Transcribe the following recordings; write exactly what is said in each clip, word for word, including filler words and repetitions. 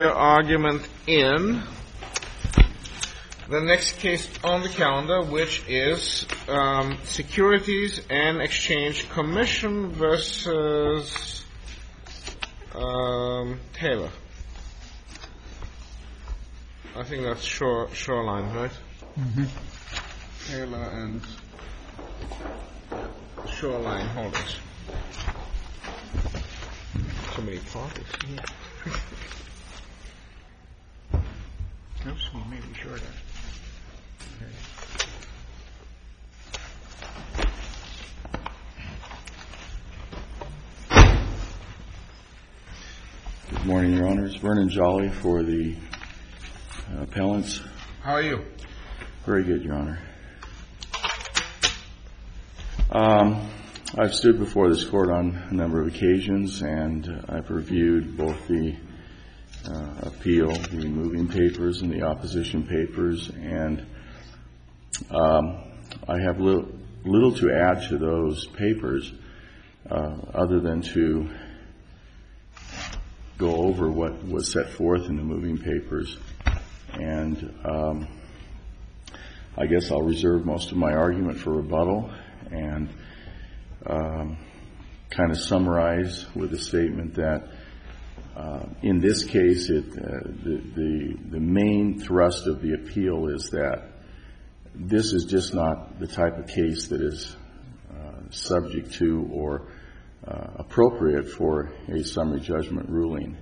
Argument in the next case on the calendar, which is um, Securities and Exchange Commission versus um, Taylor. I think that's Shore, Shoreline, right? Mm-hmm. Taylor and Shoreline Holdings. So many parties. Yeah. Oops, we may be short of. Good morning, Your Honors. Vernon Jolly for the uh, appellants. How are you? Very good, Your Honor. Um, I've stood before this court on a number of occasions, and I've reviewed both the Uh, appeal, the moving papers and the opposition papers, and um, I have little, little to add to those papers uh, other than to go over what was set forth in the moving papers. And um, I guess I'll reserve most of my argument for rebuttal and um, kind of summarize with a statement that Uh, in this case, it, uh, the, the the main thrust of the appeal is that this is just not the type of case that is uh, subject to or uh, appropriate for a summary judgment ruling.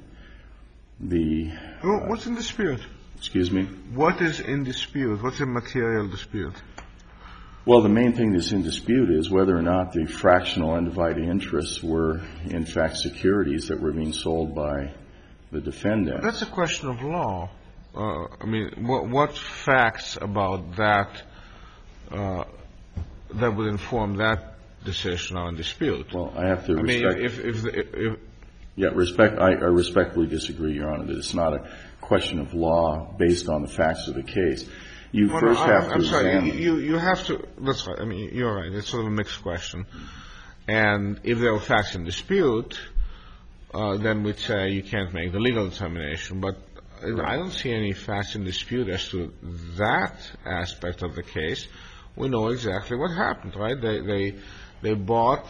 The uh, What's in dispute? Excuse me? What is in dispute? What's the material dispute? Well, the main thing that's in dispute is whether or not the fractional undivided interests were, in fact, securities that were being sold by the defendant. That's a question of law. Uh, I mean, what, what facts about that uh, that would inform that decision are in dispute? Well, I have to I respect... mean, if, if, if, if yeah, respect. I, I respectfully disagree, Your Honor, that it's not a question of law based on the facts of the case. You well, first no, have I'm, to I'm sorry. examine. You, you have to. That's right. I mean, you're right. It's sort of a mixed question. And if there are facts in dispute, uh, then we'd say you can't make the legal determination. But right. I don't see any facts in dispute as to that aspect of the case. We know exactly what happened, right? They they they bought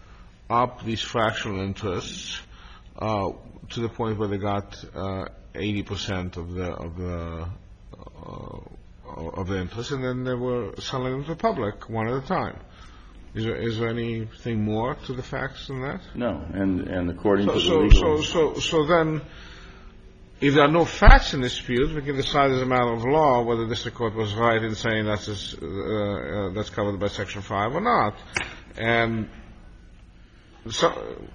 up these fractional interests uh, to the point where they got uh, eighty percent of the of the. Uh, of the interest, and then they were selling them to the public one at a time. Is there, is there anything more to the facts than that? No, and, and according so, to the so, legal... So, so, so then, if there are no facts in dispute, we can decide as a matter of law whether the district court was right in saying that's, uh, uh, that's covered by Section five or not. And so...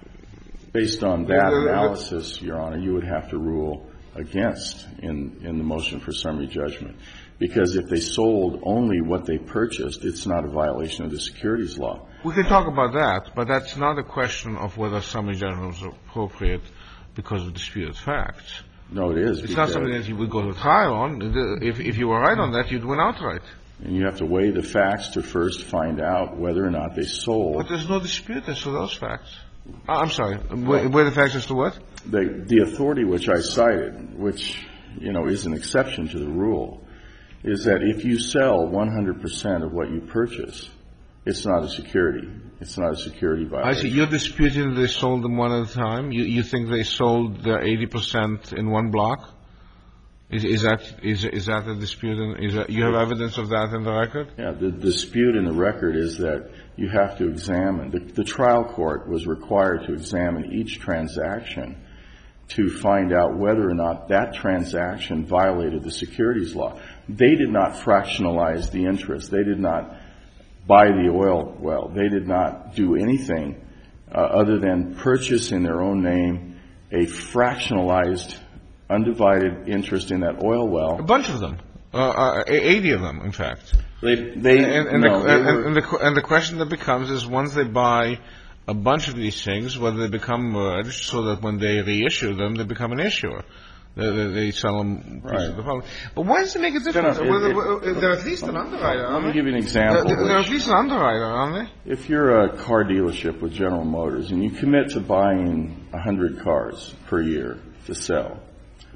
Based on that the, the, analysis, Your Honor, you would have to rule against in, in the motion for summary judgment. Because if they sold only what they purchased, it's not a violation of the securities law. We can talk about that, but that's not a question of whether summary judgment was appropriate because of disputed facts. No, it is. It's not something that you would go to trial on. If, if you were right on that, you'd win outright. And you have to weigh the facts to first find out whether or not they sold. But there's no dispute as to those facts. I'm sorry. Weigh the facts as to what? The, the authority which I cited, which, you know, is an exception to the rule, is that if you sell one hundred percent of what you purchase, it's not a security. It's not a security violation. I see. You're disputing they sold them one at a time? You, you think they sold their eighty percent in one block? Is, is that is, is that a dispute? In, is that, you have evidence of that in the record? Yeah. The dispute in the record is that you have to examine. The, the trial court was required to examine each transaction to find out whether or not that transaction violated the securities law. They did not fractionalize the interest. They did not buy the oil well. They did not do anything uh, other than purchase in their own name a fractionalized, undivided interest in that oil well. A bunch of them. Uh, uh, eighty of them, in fact. They, they, and, and, no, the, they and, were, and, the, and the question that becomes is once they buy a bunch of these things, whether they become merged so that when they reissue them, they become an issuer. They, they, they sell them right. to the public. But why does it make a difference? It, it, it, they're at least an underwriter, Let aren't me they? give you an example. They're, they're at least an underwriter, aren't they? If you're a car dealership with General Motors and you commit to buying one hundred cars per year to sell,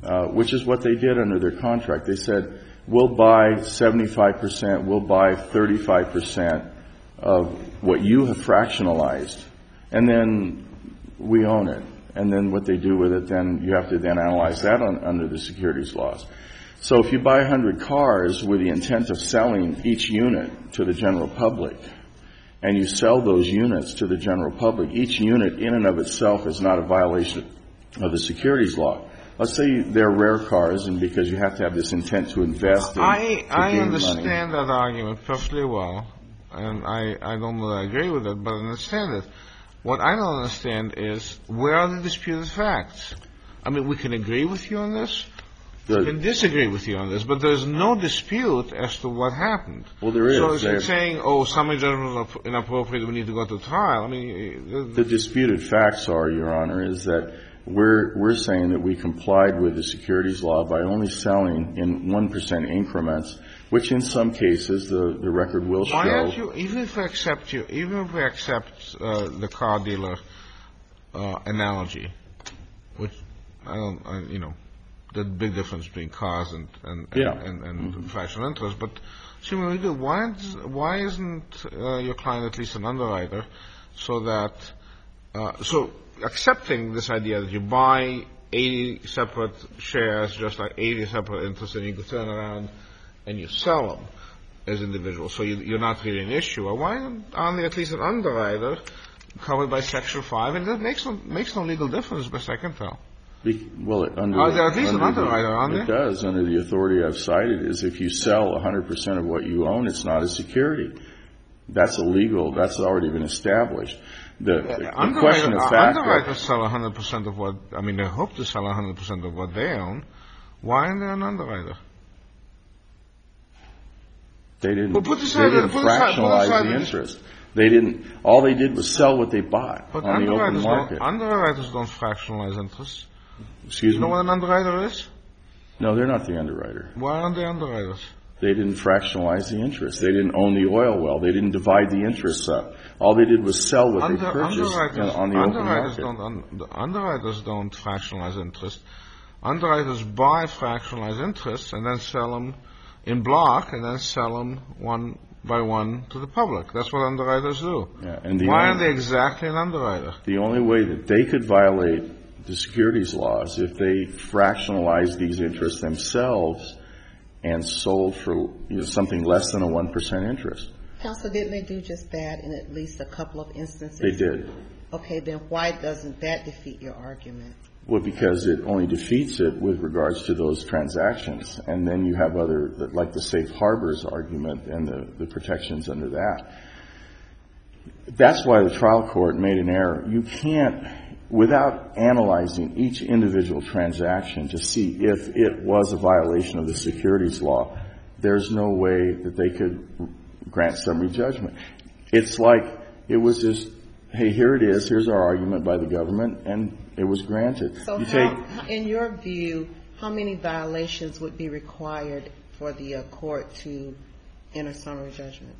uh, which is what they did under their contract. They said, we'll buy seventy-five percent, we'll buy thirty-five percent of what you have fractionalized, and then we own it. And then what they do with it, then you have to then analyze that on, under the securities laws. So if you buy one hundred cars with the intent of selling each unit to the general public, and you sell those units to the general public, each unit in and of itself is not a violation of the securities law. Let's say they're rare cars, and because you have to have this intent to invest in I, to I gain understand money. that argument perfectly well, and I, I don't know that I agree with it, but I understand it. What I don't understand is, where are the disputed facts? I mean, we can agree with you on this, The- we can disagree with you on this, but there's no dispute as to what happened. Well, there is. So it's They- saying, oh, summary judgment is inappropriate, we need to go to trial. I mean, The disputed facts are, Your Honor, is that we're we're saying that we complied with the securities law by only selling in one percent increments, which in some cases the, the record will why show. aren't you, even if we accept you, even if we accept uh, the car dealer uh, analogy, which I don't, I, you know, the big difference between cars and and and, Yeah. and, and mm-hmm. fractional interest, but assuming we do, why is, why isn't uh, your client at least an underwriter, so that uh, so accepting this idea that you buy eighty separate shares, just like eighty separate interests, and you can turn around and you sell them as individuals, so you, you're not really an issuer. Why aren't they at least an underwriter covered by Section five? And that makes no, makes no legal difference, best I can tell. Be, well, it, under, Are there at least an under underwriter, the, aren't it there? does under the authority I've cited. Is if you sell one hundred percent of what you own, it's not a security. That's illegal. That's already been established. The, the, the question of uh, fact. Underwriters sell one hundred percent of what, I mean, they hope to sell one hundred percent of what they own. Why aren't they an underwriter? They didn't, Well, put they aside- didn't put aside- put fractionalize aside the the- interest. They didn't, all they did was sell what they bought But on the open underwriters market. don't, underwriters don't fractionalize interests. Excuse You me? know what an underwriter is? No, they're not the underwriter. Why aren't they underwriters? They didn't fractionalize the interest. They didn't own the oil well. They didn't divide the interests up. All they did was sell what Under, they purchased underwriters, on the open underwriters market. don't, un, the underwriters don't fractionalize interest. Underwriters buy fractionalized interests and then sell them in block and then sell them one by one to the public. That's what underwriters do. Yeah, and the Why only- aren't they exactly an underwriter? The only way that they could violate the securities laws if they fractionalized these interests themselves and sold for you know, something less than a one percent interest. Counsel, didn't they do just that in at least a couple of instances? They did. Okay, then why doesn't that defeat your argument? Well, because it only defeats it with regards to those transactions. And then you have other, like the safe harbors argument and the, the protections under that. That's why the trial court made an error. You can't, without analyzing each individual transaction to see if it was a violation of the securities law, there's no way that they could grant summary judgment. It's like it was just, hey, here it is, here's our argument by the government, and it was granted. So you how, take, in your view, how many violations would be required for the uh, court to enter summary judgment?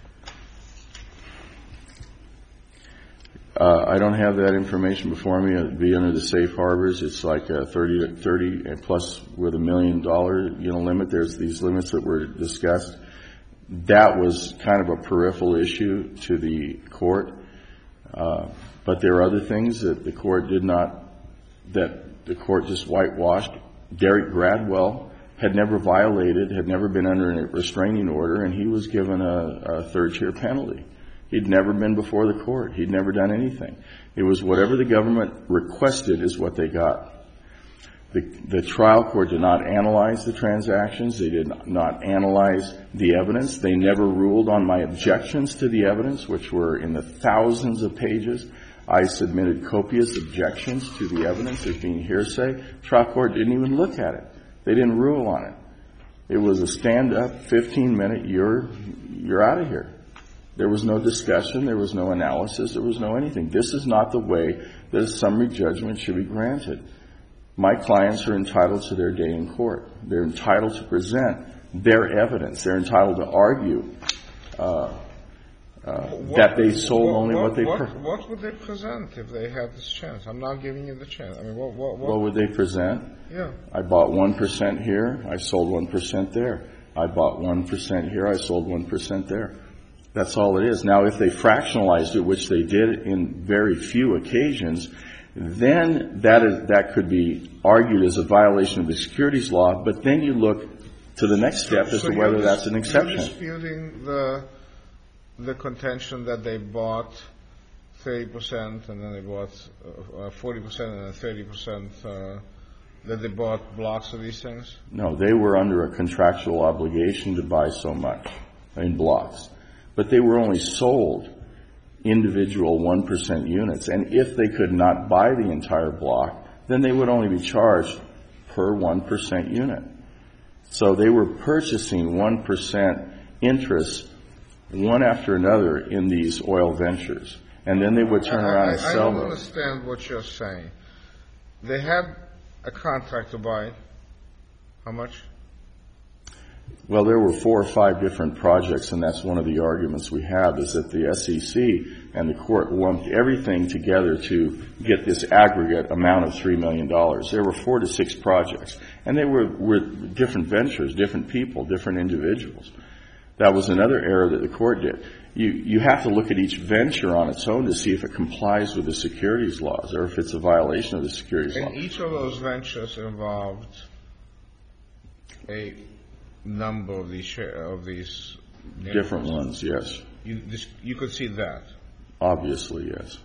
uh, I don't have that information before me. It'd be under the safe harbors. It's like a thirty, thirty, and plus with a million dollar, you know, limit. There's these limits that were discussed. That was kind of a peripheral issue to the court. Uh, but there are other things that the court did not, that the court just whitewashed. Derek Gradwell had never violated, had never been under a restraining order, and he was given a, a third-tier penalty. He'd never been before the court. He'd never done anything. It was whatever the government requested is what they got. The, the trial court did not analyze the transactions. They did not analyze the evidence. They never ruled on my objections to the evidence, which were in the thousands of pages. I submitted copious objections to the evidence as being hearsay. Trial court didn't even look at it. They didn't rule on it. It was a stand-up, fifteen-minute, you're, you're out of here. There was no discussion. There was no analysis. There was no anything. This is not the way that a summary judgment should be granted. My clients are entitled to their day in court. They're entitled to present their evidence. They're entitled to argue uh, uh, What- that they sold what- only what, what they. What, Per- what would they present if they had this chance? I'm not giving you the chance. I mean, what? What? what what would they present? yeah. I bought one percent here. I sold one percent there. I bought one percent here. I sold one percent there. That's all it is. Now, if they fractionalized it, which they did in very few occasions, then that is that could be argued as a violation of the securities law. But then you look to the next step as So to you're whether dis- that's an exception. You're disputing the the contention that they bought thirty percent and then they bought uh, forty percent and then thirty percent. Uh, that they bought blocks of these things. No, they were under a contractual obligation to buy so much in blocks, but they were only sold individual one percent units. And if they could not buy the entire block, then they would only be charged per one percent unit. So they were purchasing one percent interest one after another in these oil ventures. And then they would turn around I, and I, I sell don't them. understand what you're saying. They had a contract to buy how much? Well, there were four or five different projects, and that's one of the arguments we have, is that the S E C and the court lumped everything together to get this aggregate amount of three million dollars. There were four to six projects, and they were, were different ventures, different people, different individuals. That was another error that the court did. You, you have to look at each venture on its own to see if it complies with the securities laws or if it's a violation of the securities law. And each of those ventures involved a number of these share, of these Different ones, yes. You this, you could see that. Obviously, yes.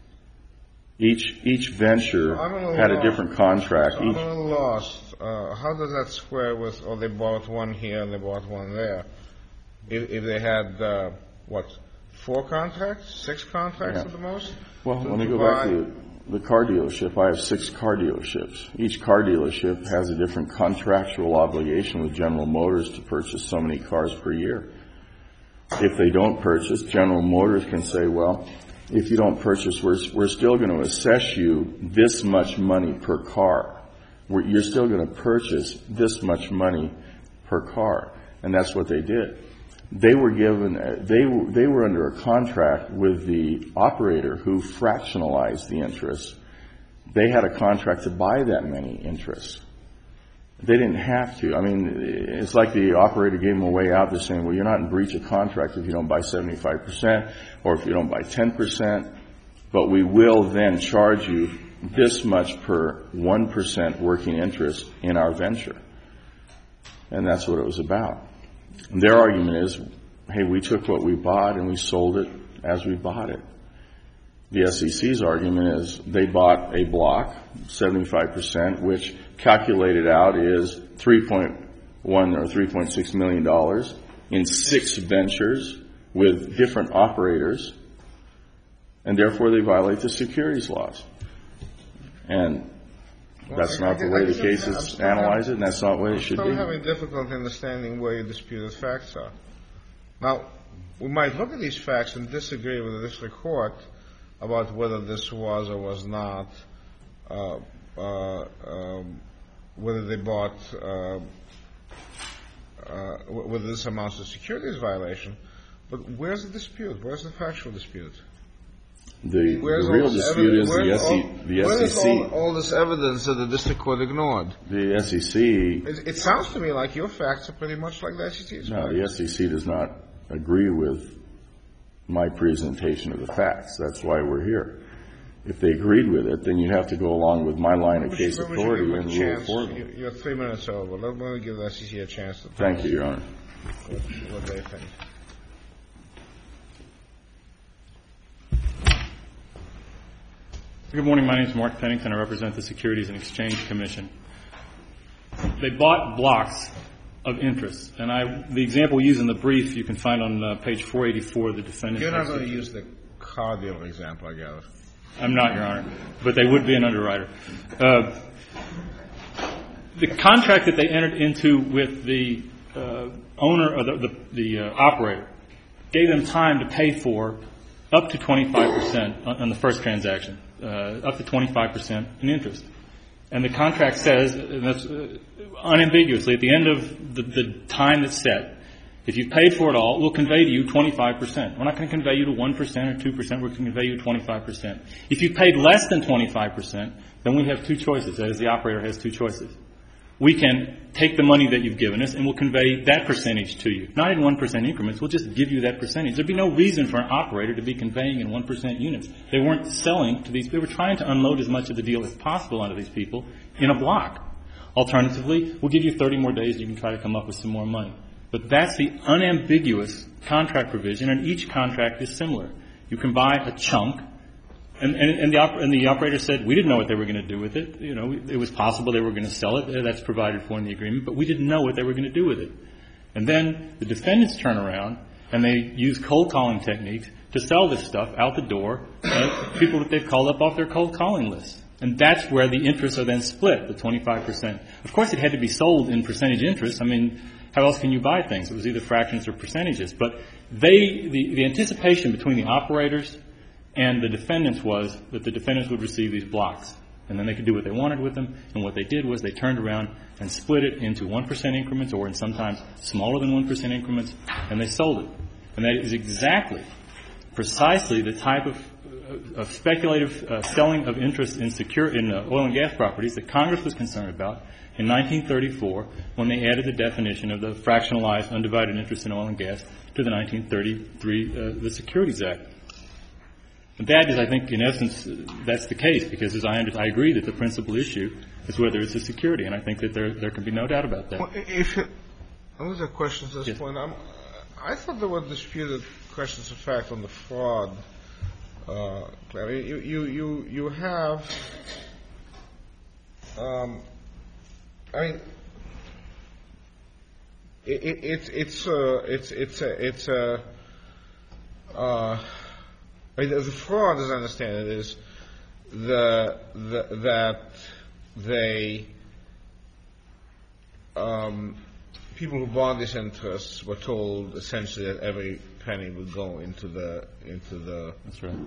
Each each venture So I'm a little had a lost. different contract. So I'm Each, a little lost. Uh, how does that square with? Oh, they bought one here and they bought one there. If, if they had uh, what, four contracts, six contracts Yeah. at the most? well, to- let me to go back buy- to the car dealership. I have six car dealerships. Each car dealership has a different contractual obligation with General Motors to purchase so many cars per year. If they don't purchase, General Motors can say, well, if you don't purchase, we're, we're still going to assess you this much money per car. We're, you're still going to purchase this much money per car. And that's what they did. They were given, they, they were under a contract with the operator who fractionalized the interest. They had a contract to buy that many interests. They didn't have to. I mean, it's like the operator gave them a way out. They're saying, well, you're not in breach of contract if you don't buy seventy-five percent or if you don't buy ten percent, but we will then charge you this much per one percent working interest in our venture. And that's what it was about. And their argument is, hey, we took what we bought and we sold it as we bought it. The S E C's argument is they bought a block, seventy-five percent, which calculated out is three point one or three point six million dollars in six ventures with different operators, and therefore they violate the securities laws. And that's Well, I- not the I- way I the guess case I'm- I'm is still analyzed, having- and that's not the way it I'm should still be. having difficulty understanding where your disputed facts are. Now, we might look at these facts and disagree with the district court about whether this was or was not, uh, uh, um, whether they bought, uh, uh, whether this amounts to securities violation. But where's the dispute? Where's the factual dispute? The, the Where's all real this dispute evi- is the, where's S E, all- the where is S E C. all, all this evidence that the district court ignored? The S E C, It, it sounds to me like your facts are pretty much like the S E C's. no, facts. the S E C does not agree with my presentation of the facts. That's why we're here. If they agreed with it, then you'd have to go along with my line of We case should- we should authority give and them a rule chance. for them. You- You're three minutes over. Let me give the S E C a chance to tell Thank us you, Your Honor. what, what they think. Good morning. My name is Mark Pennington. I represent the Securities and Exchange Commission. They bought blocks of interest, and I, the example used in the brief you can find on uh, page four eighty-four of the defendant's. You're not going to use the car dealer example, I gather. I'm not, Your Honor, but they would be an underwriter. Uh, the contract that they entered into with the uh, owner or the, the, the uh, operator gave them time to pay for up to twenty-five percent on, on the first transaction, uh, up to twenty-five percent in interest. And the contract says, and that's uh, unambiguously, at the end of the, the time that's set, If you've paid for it all, we'll convey to you twenty-five percent. We're not going to convey you to one percent or two percent. We're going to convey you twenty-five percent. If you've paid less than twenty-five percent, then we have two choices. That is, the operator has two choices. We can take the money that you've given us and we'll convey that percentage to you. Not in one percent increments. We'll just give you that percentage. There'd be no reason for an operator to be conveying in one percent units. They weren't selling to these. They were trying to unload as much of the deal as possible onto these people in a block. Alternatively, we'll give you thirty more days and you can try to come up with some more money. But that's the unambiguous contract provision, and each contract is similar. You can buy a chunk, and, and, and, the, op- and the operator said, we didn't know what they were going to do with it. You know, it was possible they were going to sell it. That's provided for in the agreement, but we didn't know what they were going to do with it. And then the defendants turn around, and they use cold calling techniques to sell this stuff out the door to people that they've called up off their cold calling list. And that's where the interests are then split, the twenty-five percent. Of course, it had to be sold in percentage interest. I mean, how else can you buy things? It was either fractions or percentages. But they, the, the anticipation between the operators and the defendants was that the defendants would receive these blocks. And then they could do what they wanted with them. And what they did was they turned around and split it into one percent increments, or in sometimes smaller than one percent increments, and they sold it. And that is exactly, precisely the type of, of speculative uh, selling of interest in secure, in uh, oil and gas properties that Congress was concerned about in nineteen thirty-four, when they added the definition of the fractionalized undivided interest in oil and gas to the nineteen thirty-three, uh, the Securities Act. And that is, I think, in essence, uh, that's the case, because as I, under- I agree that the principal issue is whether it's a security, and I think that there there can be no doubt about that. Well, if it, those are questions at this Yes. point. I'm, I thought there were disputed questions of fact on the fraud. Uh, I mean, you, you, you, you have, um, I mean, it, it, it's it's uh, it's it's a it's a uh, I mean, the fraud, as I understand it, is the, the that they um, people who bought these interests were told essentially that every penny would go into the into the. That's right.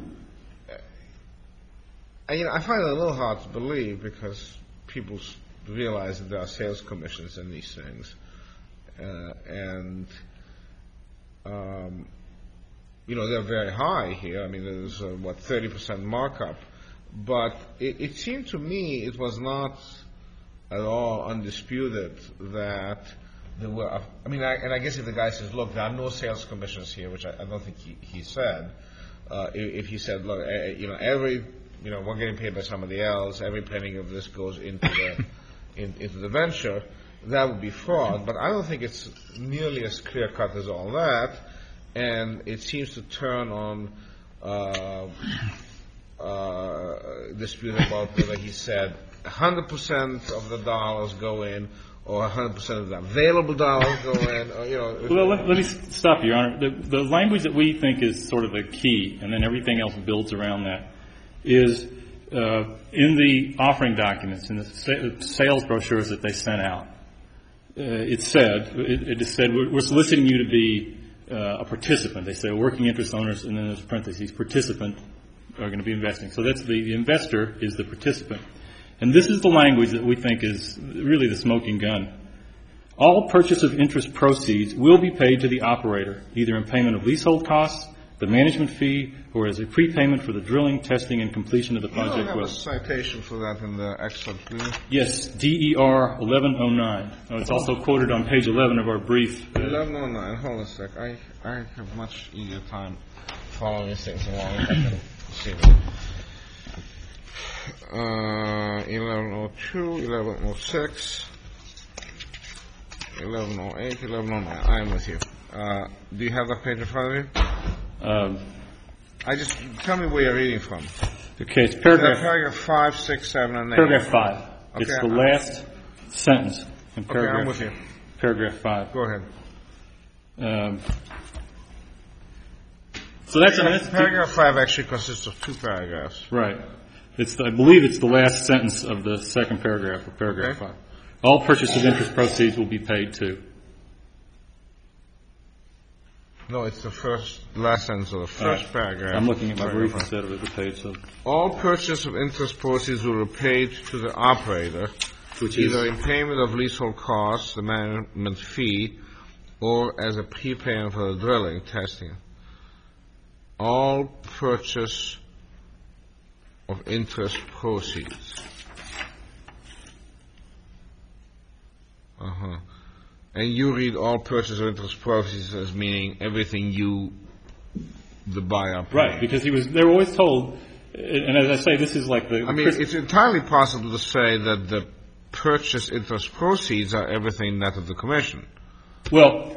Uh, you know, I find it a little hard to believe because people s- realize that there are sales commissions in these things, uh, and um, you know they're very high here. I mean, there's uh, what thirty percent markup, but it, it seemed to me it was not at all undisputed that. There were, I mean, I, and I guess if the guy says, look, there are no sales commissions here, which I, I don't think he, he said, uh, if, if he said, look, uh, you know, every, you know, we're getting paid by somebody else, every penny of this goes into the, in, into the venture, that would be fraud. But I don't think it's nearly as clear cut as all that, and it seems to turn on uh, uh, dispute about whether he said one hundred percent of the dollars go in, or one hundred percent of the available dollars go in, or, you know. Well, let, let me stop you, Your Honor. The, the language that we think is sort of the key, and then everything else builds around that, is uh, in the offering documents, in the sa- sales brochures that they sent out. Uh, it said, it, it just said, we're, we're soliciting you to be uh, a participant. They say working interest owners, and then there's parentheses, participant are going to be investing. So that's the, the investor is the participant. And this is the language that we think is really the smoking gun. All purchase of interest proceeds will be paid to the operator, either in payment of leasehold costs, the management fee, or as a prepayment for the drilling, testing, and completion of the You don't project have a well. citation for that in the excerpt, do you? Yes, D E R eleven oh nine. Uh, it's also quoted on page eleven of our brief. Uh, eleven oh nine, hold on a sec. I, I have much easier time following these things along. I can see them. Uh, eleven oh two, eleven oh six, eleven oh eight, eleven oh nine. I'm with you. Uh, do you have that page in front of you? um, I just, tell me where you're reading from. okay, it's Uh, paragraph, paragraph five, six, seven, and eight. paragraph five. It's Okay, the I'm- last sentence in Okay, paragraph, I'm with you. paragraph five. Go ahead. Um, so that's, that's the- Paragraph five actually consists of two paragraphs. right. It's the, I believe it's the last sentence of the second paragraph of paragraph Okay. five. All purchase of interest proceeds will be paid to. No, it's the first, last sentence of the first Uh, paragraph. I'm looking at my brief Paragraph instead of the page, so All purchase of interest proceeds will be paid to the operator, which is either in payment of leasehold costs, the management fee, or as a prepayment for the drilling, testing, all purchase of interest proceeds. Uh-huh. And you read all purchase of interest proceeds as meaning everything you, the buyer, paid. Right, because he was, they were always told, and as I say, this is like the... I mean, it's entirely possible to say that the purchase interest proceeds are everything net of the commission. Well,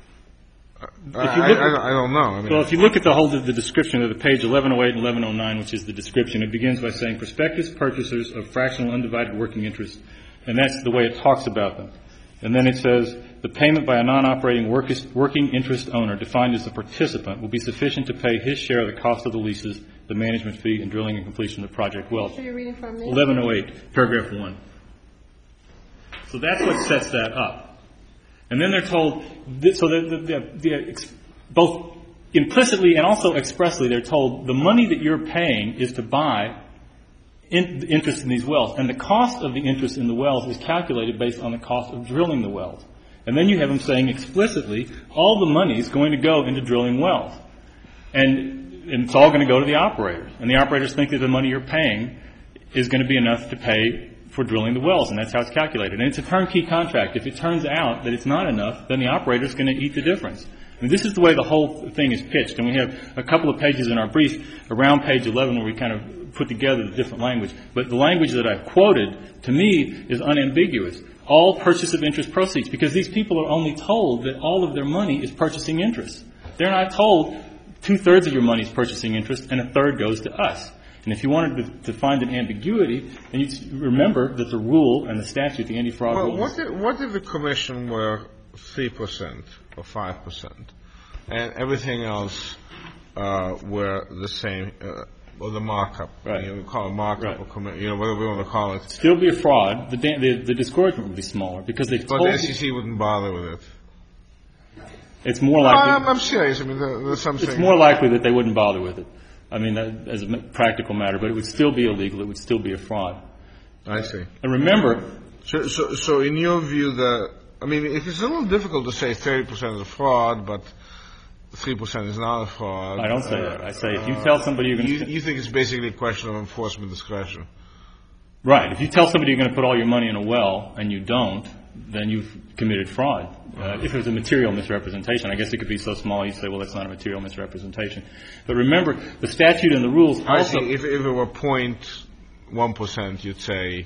I, if you look I, at, I don't know. I mean, well, if you look at the whole the description of the page eleven oh eight and eleven oh nine, which is the description, it begins by saying prospectus purchasers of fractional undivided working interest, and that's the way it talks about them. And then it says the payment by a non-operating working interest owner defined as a participant will be sufficient to pay his share of the cost of the leases, the management fee, and drilling and completion of the project well. Are you reading from me? eleven oh eight, paragraph one. So that's what sets that up. And then they're told, so the, the, the, the, both implicitly and also expressly, they're told the money that you're paying is to buy in, interest in these wells. And the cost of the interest in the wells is calculated based on the cost of drilling the wells. And then you have them saying explicitly, all the money is going to go into drilling wells. And, and it's all going to go to the operators. And the operators think that the money you're paying is going to be enough to pay for drilling the wells, and that's how it's calculated. And it's a turnkey contract. If it turns out that it's not enough, then the operator's going to eat the difference. I mean, this is the way the whole thing is pitched. And we have a couple of pages in our brief around page eleven where we kind of put together the different language. But the language that I've quoted, to me, is unambiguous. All purchase of interest proceeds, because these people are only told that all of their money is purchasing interest. They're not told two-thirds of your money is purchasing interest and a third goes to us. And if you wanted to, to find an ambiguity, then you remember that the rule and the statute, the anti-fraud well, rule... What if, what if the commission were three percent or five percent and everything else uh, were the same, uh, or the markup? Right. You know, we call it markup right. or commi- you know, whatever we want to call it. Still be a fraud. The, the, the disgorgement would be smaller because they've But told the S E C wouldn't bother with it. It's more No, likely... I'm, I'm serious. I mean, there, there's something... It's more likely that they wouldn't bother with it. I mean, that, as a practical matter, but it would still be illegal. It would still be a fraud. I see. And remember... So, so, so in your view, the... I mean, it is a little difficult to say thirty percent is a fraud, but three percent is not a fraud. I don't say uh, that. I say if you tell somebody you're going to... You, you think it's basically a question of enforcement discretion. Right. If you tell somebody you're going to put all your money in a well and you don't, then you've committed fraud. Uh, if it was a material misrepresentation, I guess it could be so small you say, well, that's not a material misrepresentation. But remember, the statute and the rules I also... see. If, if it were zero point one percent, you'd say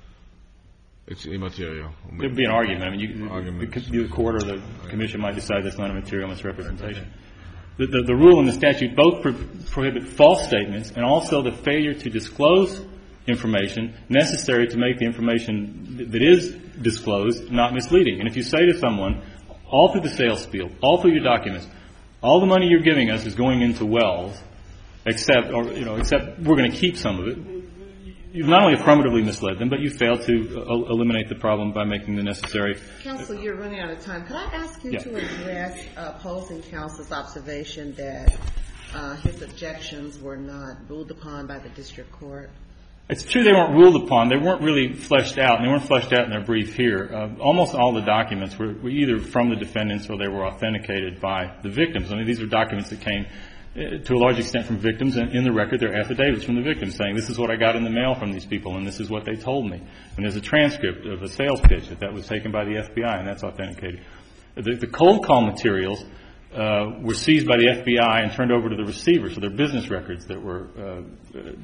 it's immaterial. There would be an argument. I mean, you, Argument. the, the court or the commission might decide that's not a material misrepresentation. The, the, the rule and the statute both pro- prohibit false statements and also the failure to disclose information necessary to make the information that is disclosed not misleading. And if you say to someone, all through the sales spiel, all through your documents, all the money you're giving us is going into wells, except, or, you know, except we're going to keep some of it, you've not only affirmatively misled them, but you failed to uh, eliminate the problem by making the necessary... Counsel, you're running out of time. Could I ask you Yeah. to address uh, opposing counsel's observation that uh, his objections were not ruled upon by the district court? It's true they weren't ruled upon. They weren't really fleshed out, and they weren't fleshed out in their brief here. Uh, almost all the documents were, were either from the defendants or they were authenticated by the victims. I mean, these are documents that came uh, to a large extent from victims, and in the record there are affidavits from the victims saying, this is what I got in the mail from these people, and this is what they told me. And there's a transcript of a sales pitch that, that was taken by the F B I, and that's authenticated. The, the cold call materials uh, were seized by the F B I and turned over to the receiver, so they're business records that were uh, uh,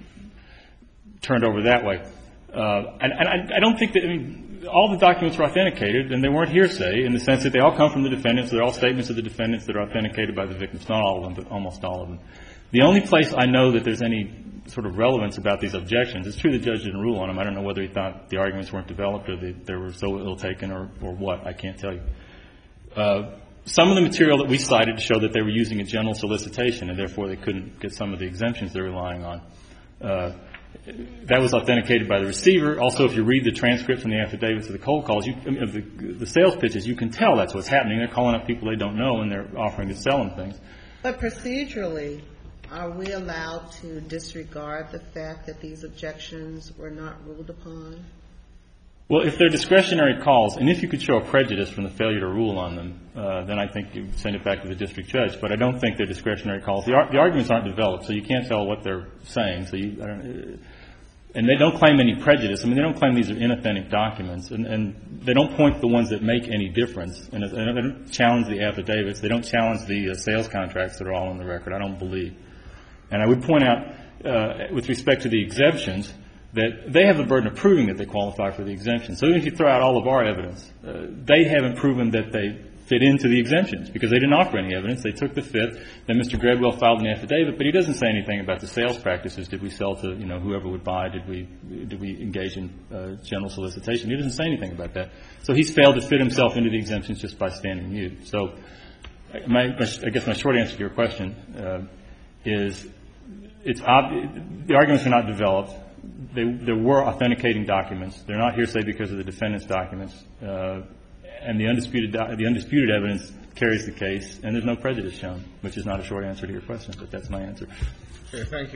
turned over that way. Uh, and and I, I don't think that, I mean, all the documents were authenticated, and they weren't hearsay in the sense that they all come from the defendants. They're all statements of the defendants that are authenticated by the victims. Not all of them, but almost all of them. The only place I know that there's any sort of relevance about these objections, it's true the judge didn't rule on them. I don't know whether he thought the arguments weren't developed or they, they were so ill-taken or, or what. I can't tell you. Uh, some of the material that we cited to show that they were using a general solicitation, and therefore they couldn't get some of the exemptions they're relying on. Uh, That was authenticated by the receiver. Also, if you read the transcript from the affidavits of the cold calls, you, of the, the sales pitches, you can tell that's what's happening. They're calling up people they don't know and they're offering to sell them things. But procedurally, are we allowed to disregard the fact that these objections were not ruled upon? Well, if they're discretionary calls, and if you could show a prejudice from the failure to rule on them, uh, then I think you send it back to the district judge. But I don't think they're discretionary calls. The, ar- the arguments aren't developed, so you can't tell what they're saying. So you, I don't, and they don't claim any prejudice. I mean, they don't claim these are inauthentic documents, and, and they don't point to the ones that make any difference. And they don't challenge the affidavits. They don't challenge the uh, sales contracts that are all on the record, I don't believe. And I would point out, uh, with respect to the exemptions, that they have the burden of proving that they qualify for the exemption. So even if you throw out all of our evidence, uh, they haven't proven that they fit into the exemptions because they didn't offer any evidence. They took the fifth. Then Mister Gradwell filed an affidavit, but he doesn't say anything about the sales practices. Did we sell to, you know, whoever would buy? Did we did we engage in uh, general solicitation? He doesn't say anything about that. So he's failed to fit himself into the exemptions just by standing mute. So my, I guess my short answer to your question uh, is it's ob- the arguments are not developed. They, there were authenticating documents. They're not hearsay because of the defendant's documents. Uh, and the undisputed do- the undisputed evidence carries the case, and there's no prejudice shown, which is not a short answer to your question, but that's my answer. Okay, thank you.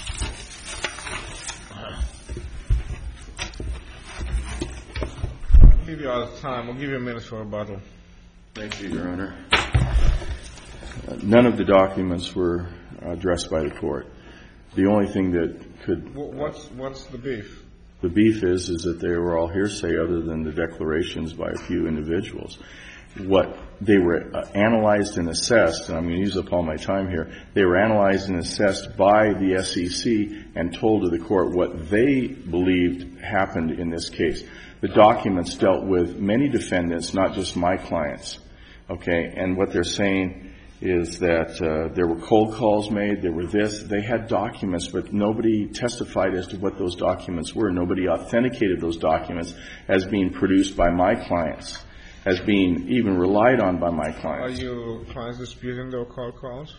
I'll give you all the time. We'll give you a minute for rebuttal. Thank you, Your Honor. Uh, none of the documents were addressed by the court. The only thing that could... What's, what's the beef? The beef is, is that they were all hearsay other than the declarations by a few individuals. What they were uh, analyzed and assessed, and I'm going to use up all my time here, they were analyzed and assessed by the S E C and told to the court what they believed happened in this case. The documents dealt with many defendants, not just my clients. Okay? And what they're saying is that uh, there were cold calls made, there were this. They had documents, but nobody testified as to what those documents were. Nobody authenticated those documents as being produced by my clients, as being even relied on by my clients. Are your clients disputing their cold calls?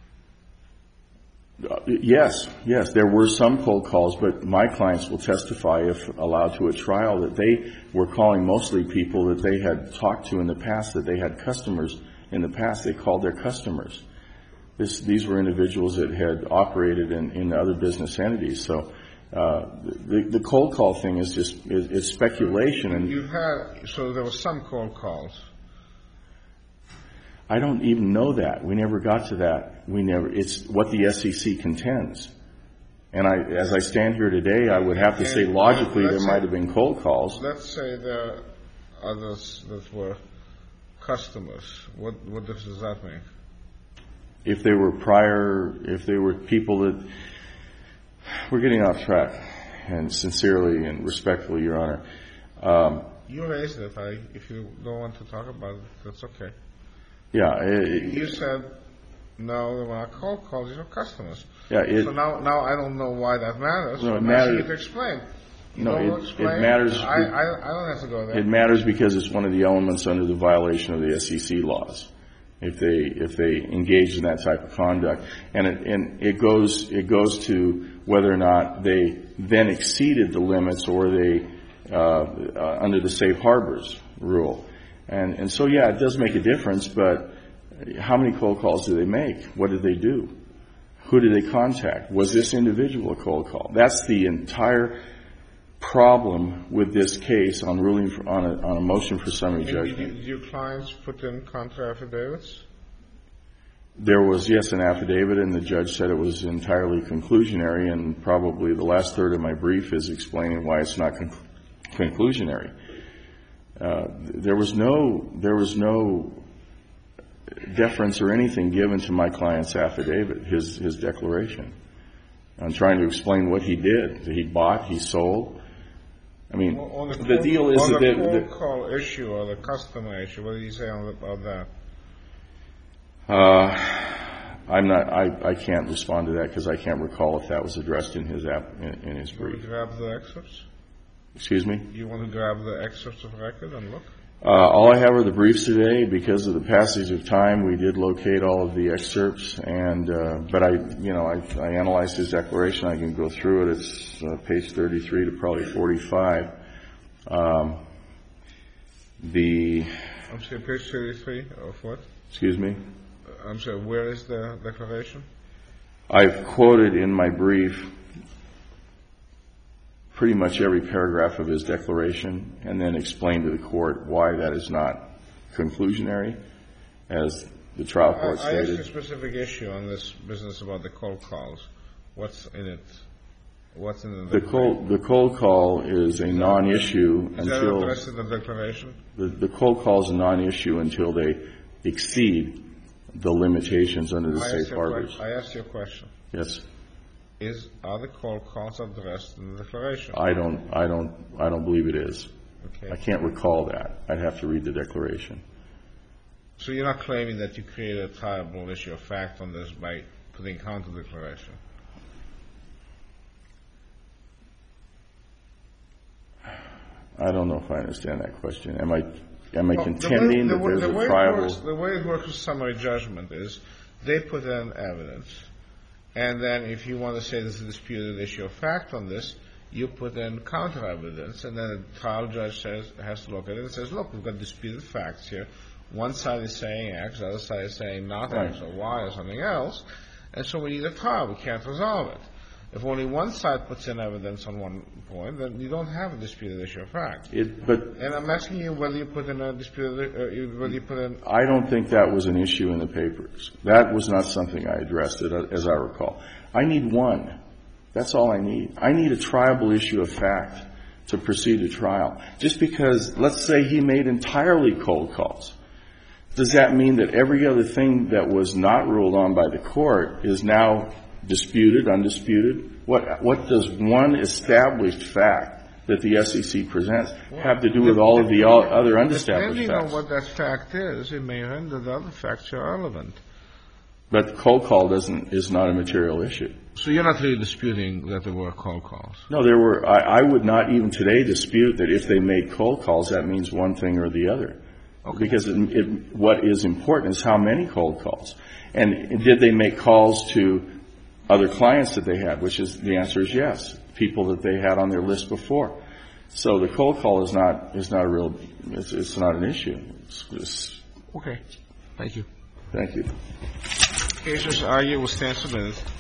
Uh, yes, yes. There were some cold calls, but my clients will testify, if allowed to a trial, that they were calling mostly people that they had talked to in the past, that they had customers in the past. They called their customers. This, these were individuals that had operated in, in other business entities. So uh, the, the cold call thing is just is, is speculation. And you had so there were some cold calls. I don't even know that. We never got to that. We never. It's what the S E C contends. And I, as I stand here today, I would have to say logically there might have been cold calls. Let's say there are others that were customers. What what difference does that make? If they were prior, if they were people that, we're getting off track, and sincerely and respectfully, Your Honor. Um, you raised it. I, if you don't want to talk about it, that's okay. Yeah. It, you said no, they were not cold calls. These are customers. Yeah. It, so now, now I don't know why that matters. No, it I'm matters. asking you to explain. You no, it, explain? it matters. I, I, I don't have to go there. It matters because it's one of the elements under the violation of the S E C laws. If they if they engage in that type of conduct, and it and it goes it goes to whether or not they then exceeded the limits or they uh, uh, under the safe harbors rule, and and so yeah, it does make a difference. But how many cold calls do they make? What did they do? Who did they contact? Was this individual a cold call? That's the entire problem with this case on ruling for, on, a, on a motion for summary judgment. Did, did your clients put in counter affidavits? There was, yes, an affidavit, and the judge said it was entirely conclusionary, and probably the last third of my brief is explaining why it's not con- conclusionary. Uh, there was no, there was no deference or anything given to my client's affidavit, his his declaration. I'm trying to explain what he did. He bought, he sold. I mean, well, the, the cold, deal is on that the the, cold call issue or the customer issue. What did he say on the, about that? Uh, I'm not. I, I can't respond to that because I can't recall if that was addressed in his app in, in his You want brief. to grab the excerpts? Excuse me? You want to grab the excerpts of record and look? Uh, all I have are the briefs today. Because of the passage of time, we did locate all of the excerpts, and uh, but I, you know, I, I analyzed his declaration. I can go through it. It's uh, page thirty-three to probably forty-five. Um, the. I'm sorry, page thirty-three of what? Excuse me? I'm sorry, where is the declaration? I've quoted in my brief pretty much every paragraph of his declaration and then explained to the court why that is not conclusionary, as the trial court I, I asked stated. a specific issue on this business about the cold calls. What's in it? What's in the The cold, the cold call is a non-issue Is that until addressed in the declaration? the, the cold call is a non-issue until they exceed the limitations under the I safe asked, you a harbors. que- I asked you a question. Yes, Is are the cold calls addressed in the declaration? I don't, I don't, I don't believe it is. Okay. I can't recall that. I'd have to read the declaration. So you're not claiming that you created a triable issue of fact on this by putting counter declaration? I don't know if I understand that question. Am I, am I Well, contending the that way, there's the a way it triable? works, the way it works with summary judgment is they put in evidence, and then if you want to say there's a disputed issue of fact on this, you put in counter evidence, and then the trial judge says has to look at it and says, look, we've got disputed facts here. One side is saying X, the other side is saying not X or Y or something else, and so we need a trial. We can't resolve it. If only one side puts in evidence on one point, then you don't have a disputed issue of fact. It, but And I'm asking you whether you put in a disputed, uh, whether you put in. I don't think that was an issue in the papers. That was not something I addressed, as I recall. I need one. That's all I need. I need a triable issue of fact to proceed to trial. Just because, let's say he made entirely cold calls, does that mean that every other thing that was not ruled on by the court is now disputed, undisputed? What, what does one established fact that the S E C presents have to do with all of the other unestablished Depending on facts? what that fact is, it may render the other facts irrelevant. But the cold call doesn't, is not a material issue. So you're not really disputing that there were cold calls? No, there were, I, I would not even today dispute that if they made cold calls, that means one thing or the other. Okay. Because it, it, what is important is how many cold calls. And did they make calls to other clients that they had, which is, the answer is yes. People that they had on their list before. So the cold call is not, is not a real, it's, it's not an issue. It's, it's, okay. Thank you. Thank you. Cases argued will stand submitted.